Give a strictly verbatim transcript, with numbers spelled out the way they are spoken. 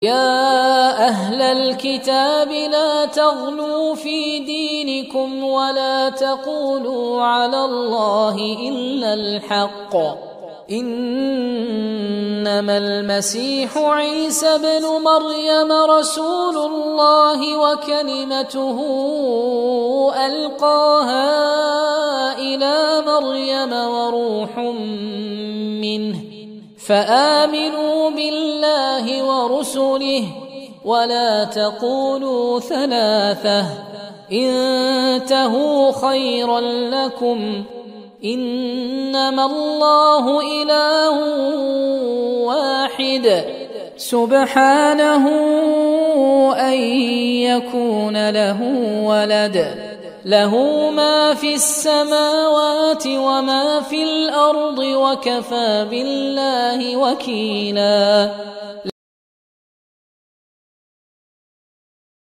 يا أهل الكتاب لا تغلوا في دينكم ولا تقولوا على الله إلا الحق إنما المسيح عيسى بن مريم رسول الله وكلمته ألقاها إلى مريم وروح منه فآمنوا بالله ورسله ولا تقولوا ثلاثة انتهوا خيرا لكم إنما الله إله واحد سبحانه أن يكون له ولد له ما في السماوات وما في الأرض وكفى بالله وكيلا